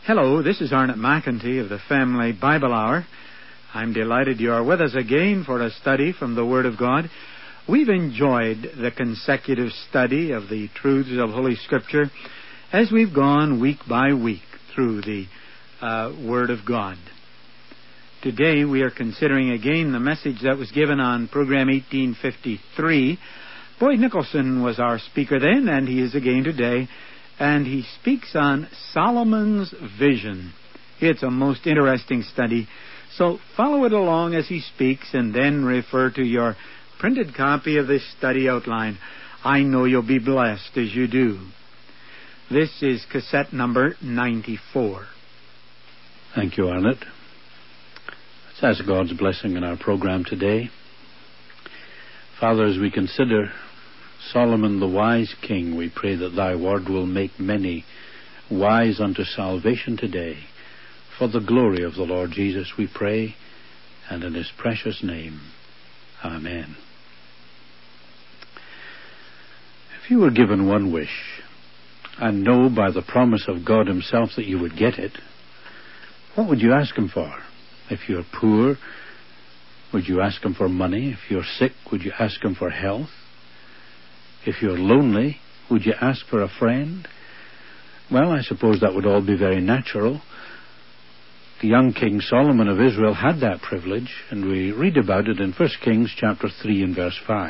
Hello, this is Arnott McEntee of the Family Bible Hour. I'm delighted you are with us again for a study from the Word of God. We've enjoyed the consecutive study of the truths of Holy Scripture as we've gone week by week through the Word of God. Today we are considering again the message that was given on program 1853. Boyd Nicholson was our speaker then, and he is again today. And he speaks on Solomon's vision. It's a most interesting study. So follow it along as he speaks and then refer to your printed copy of this study outline. I know you'll be blessed as you do. This is cassette number 94. Thank you, Arnott. Let's ask God's blessing in our program today. Father, as we consider Solomon the wise king, we pray that thy word will make many wise unto salvation today. For the glory of the Lord Jesus we pray, and in his precious name. Amen. If you were given one wish, and know by the promise of God himself that you would get it, what would you ask him for? If you're poor, would you ask him for money? If you're sick, would you ask him for health? If you're lonely, would you ask for a friend? Well, I suppose that would all be very natural. The young King Solomon of Israel had that privilege, and we read about it in 1 Kings chapter 3 and verse 5.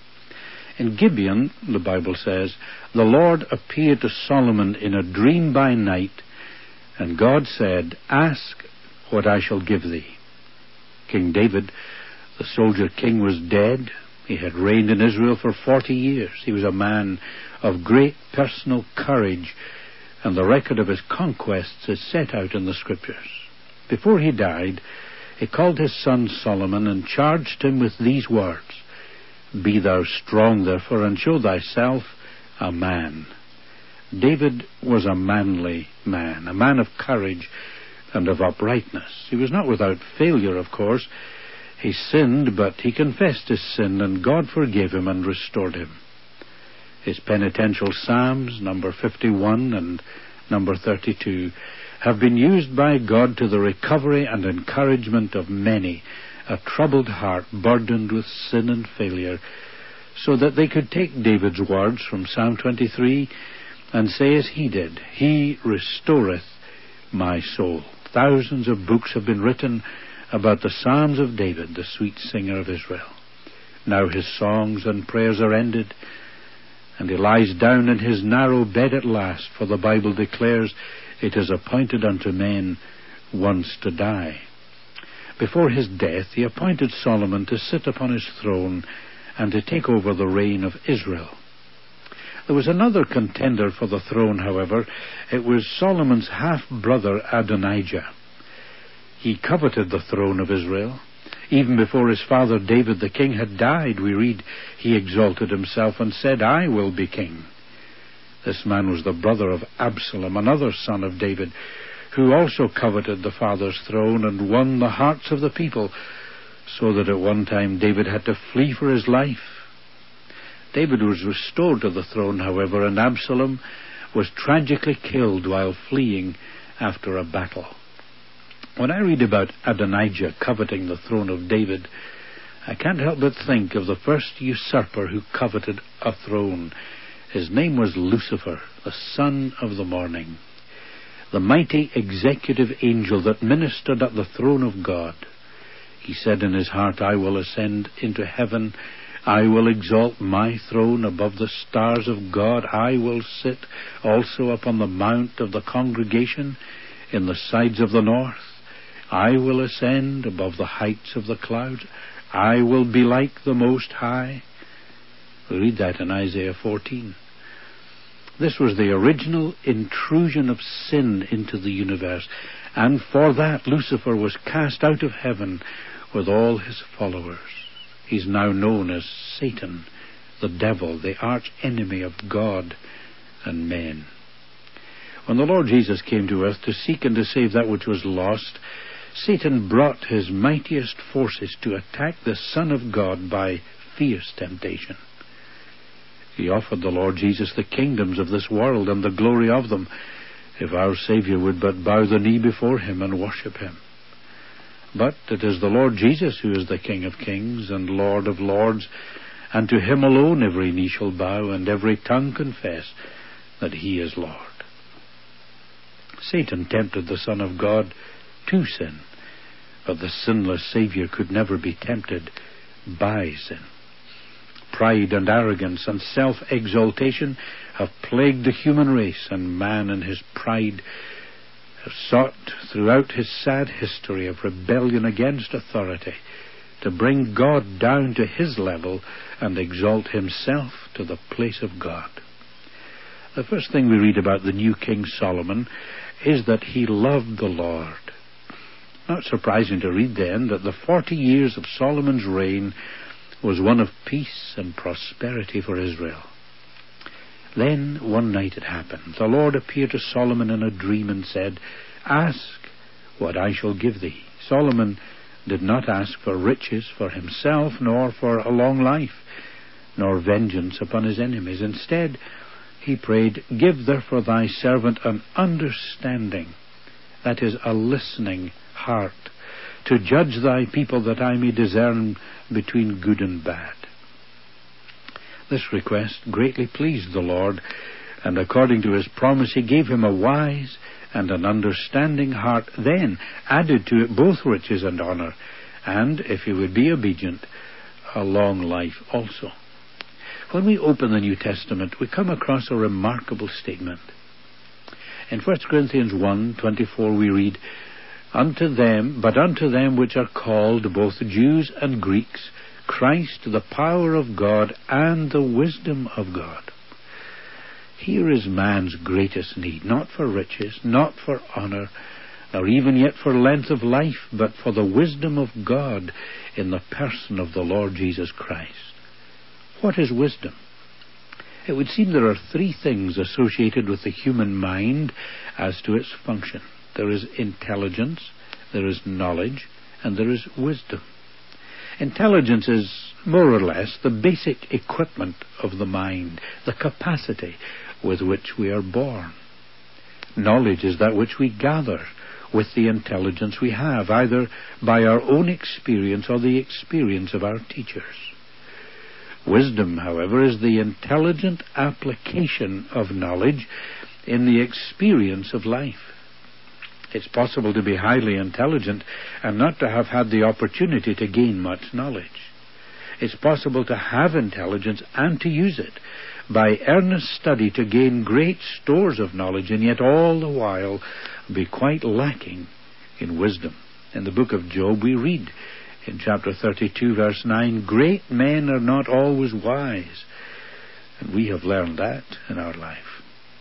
In Gibeon, the Bible says, the Lord appeared to Solomon in a dream by night, and God said, ask what I shall give thee. King David, the soldier king, was dead. He had reigned in Israel for 40 years. He was a man of great personal courage, and the record of his conquests is set out in the Scriptures. Before he died, he called his son Solomon and charged him with these words, be thou strong therefore, and show thyself a man. David was a manly man, a man of courage and of uprightness. He was not without failure, of course. He sinned, but he confessed his sin, and God forgave him and restored him. His penitential psalms, number 51 and number 32, have been used by God to the recovery and encouragement of many, a troubled heart burdened with sin and failure, so that they could take David's words from Psalm 23 and say as he did, he restoreth my soul. Thousands of books have been written about the Psalms of David, the sweet singer of Israel. Now his songs and prayers are ended, and he lies down in his narrow bed at last, for the Bible declares it is appointed unto men once to die. Before his death, he appointed Solomon to sit upon his throne and to take over the reign of Israel. There was another contender for the throne, however. It was Solomon's half-brother Adonijah. He coveted the throne of Israel. Even before his father David the king had died, we read, he exalted himself and said, I will be king. This man was the brother of Absalom, another son of David, who also coveted the father's throne and won the hearts of the people, so that at one time David had to flee for his life. David was restored to the throne, however, and Absalom was tragically killed while fleeing after a battle. When I read about Adonijah coveting the throne of David, I can't help but think of the first usurper who coveted a throne. His name was Lucifer, the son of the morning, the mighty executive angel that ministered at the throne of God. He said in his heart, I will ascend into heaven. I will exalt my throne above the stars of God. I will sit also upon the mount of the congregation in the sides of the north. I will ascend above the heights of the clouds. I will be like the Most High. We read that in Isaiah 14. This was the original intrusion of sin into the universe, and for that Lucifer was cast out of heaven with all his followers. He's now known as Satan, the devil, the arch enemy of God and men. When the Lord Jesus came to earth to seek and to save that which was lost, Satan brought his mightiest forces to attack the Son of God by fierce temptation. He offered the Lord Jesus the kingdoms of this world and the glory of them, if our Saviour would but bow the knee before him and worship him. But it is the Lord Jesus who is the King of kings and Lord of lords, and to him alone every knee shall bow and every tongue confess that he is Lord. Satan tempted the Son of God to sin, but the sinless Saviour could never be tempted by sin. Pride and arrogance and self-exaltation have plagued the human race, and man in his pride has sought throughout his sad history of rebellion against authority to bring God down to his level and exalt himself to the place of God. The first thing we read about the new King Solomon is that he loved the Lord. Not surprising to read then that the 40 years of Solomon's reign was one of peace and prosperity for Israel. Then one night it happened. The Lord appeared to Solomon in a dream and said, "Ask what I shall give thee." Solomon did not ask for riches for himself, nor for a long life, nor vengeance upon his enemies. Instead, he prayed, "Give therefore thy servant an understanding," that is, a listening heart, "to judge thy people, that I may discern between good and bad." This request greatly pleased the Lord, and according to his promise he gave him a wise and an understanding heart, then added to it both riches and honor, and, if he would be obedient, a long life also. When we open the New Testament, we come across a remarkable statement. In 1 Corinthians 1:24 we read, unto them which are called, both Jews and Greeks, Christ the power of God and the wisdom of God. Here is man's greatest need, not for riches, not for honor, nor even yet for length of life, but for the wisdom of God in the person of the Lord Jesus Christ. What is wisdom? It would seem there are three things associated with the human mind as to its function. There is intelligence, there is knowledge, and there is wisdom. Intelligence is more or less the basic equipment of the mind, the capacity with which we are born. Knowledge is that which we gather with the intelligence we have, either by our own experience or the experience of our teachers. Wisdom, however, is the intelligent application of knowledge in the experience of life. It's possible to be highly intelligent and not to have had the opportunity to gain much knowledge. It's possible to have intelligence and to use it by earnest study to gain great stores of knowledge, and yet all the while be quite lacking in wisdom. In the book of Job we read in chapter 32 verse 9, "Great men are not always wise," and we have learned that in our life.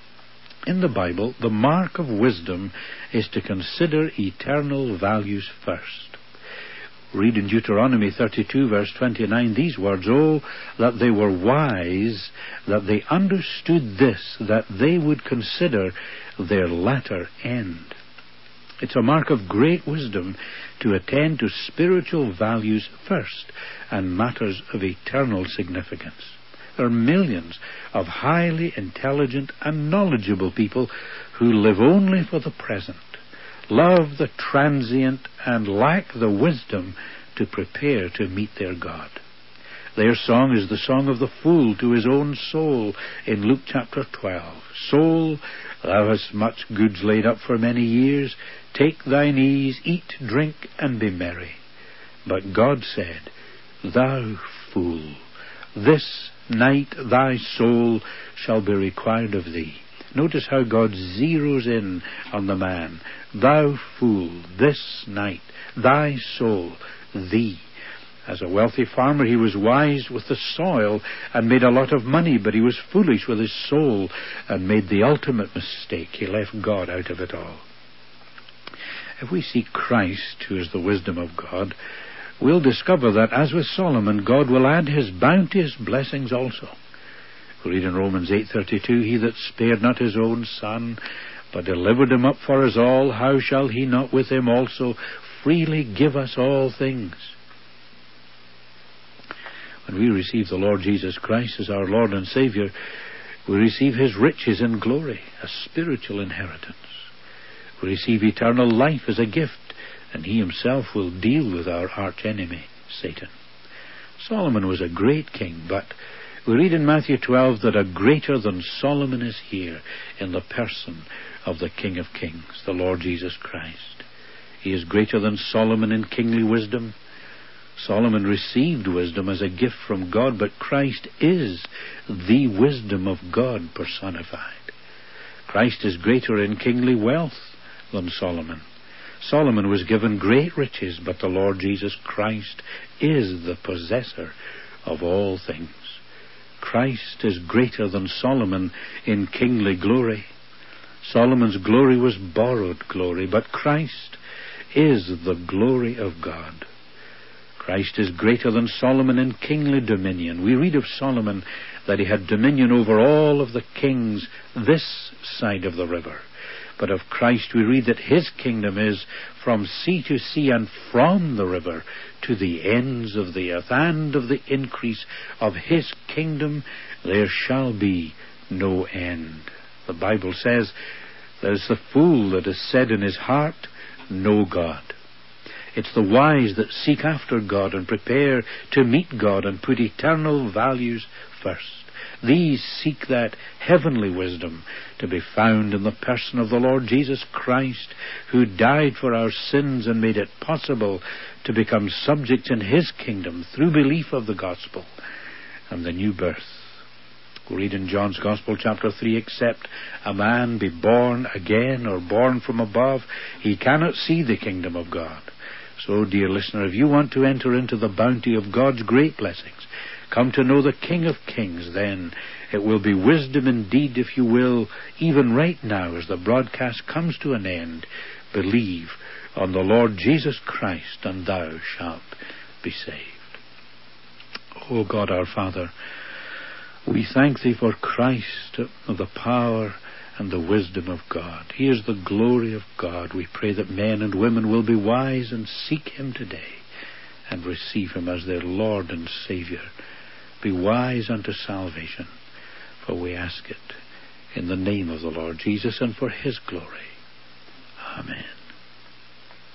In the Bible, the mark of wisdom is to consider eternal values first. Read in Deuteronomy 32 verse 29 these words, "Oh, that they were wise, that they understood this, that they would consider their latter end." It's a mark of great wisdom to attend to spiritual values first and matters of eternal significance. There are millions of highly intelligent and knowledgeable people who live only for the present, love the transient, and lack the wisdom to prepare to meet their God. Their song is the song of the fool to his own soul in Luke chapter 12. "Soul, thou hast much goods laid up for many years. Take thine ease, eat, drink, and be merry." But God said, "Thou fool, this night thy soul shall be required of thee." Notice how God zeroes in on the man. "Thou fool, this night thy soul," thee. As a wealthy farmer, he was wise with the soil and made a lot of money, but he was foolish with his soul and made the ultimate mistake. He left God out of it all. If we see Christ, who is the wisdom of God, we'll discover that, as with Solomon, God will add his bounteous blessings also. We read in Romans 8:32, "He that spared not his own Son, but delivered him up for us all, how shall he not with him also freely give us all things?" When we receive the Lord Jesus Christ as our Lord and Savior, We receive his riches in glory, a spiritual inheritance. We receive eternal life as a gift, and he himself will deal with our archenemy, Satan. Solomon was a great king, but we read in Matthew 12 that a greater than Solomon is here in the person of the King of Kings, the Lord Jesus Christ. He is greater than Solomon in kingly wisdom. Solomon received wisdom as a gift from God, but Christ is the wisdom of God personified. Christ is greater in kingly wealth than Solomon. Solomon was given great riches, but the Lord Jesus Christ is the possessor of all things. Christ is greater than Solomon in kingly glory. Solomon's glory was borrowed glory, but Christ is the glory of God. Christ is greater than Solomon in kingly dominion. We read of Solomon that he had dominion over all of the kings this side of the river. But of Christ we read that his kingdom is from sea to sea and from the river to the ends of the earth, and of the increase of his kingdom there shall be no end. The Bible says, there's the fool that has said in his heart, no God. It's the wise that seek after God and prepare to meet God and put eternal values first. These seek that heavenly wisdom to be found in the person of the Lord Jesus Christ, who died for our sins and made it possible to become subjects in his kingdom through belief of the gospel and the new birth. We read in John's Gospel, chapter 3, except a man be born again or born from above, he cannot see the kingdom of God. So, dear listener, if you want to enter into the bounty of God's great blessings, come to know the King of Kings, then it will be wisdom indeed if you will, even right now as the broadcast comes to an end, believe on the Lord Jesus Christ, and thou shalt be saved. O God our Father, we thank thee for Christ, the power and the wisdom of God. He is the glory of God. We pray that men and women will be wise and seek him today and receive him as their Lord and Savior. Be wise unto salvation, for we ask it in the name of the Lord Jesus and for his glory. Amen.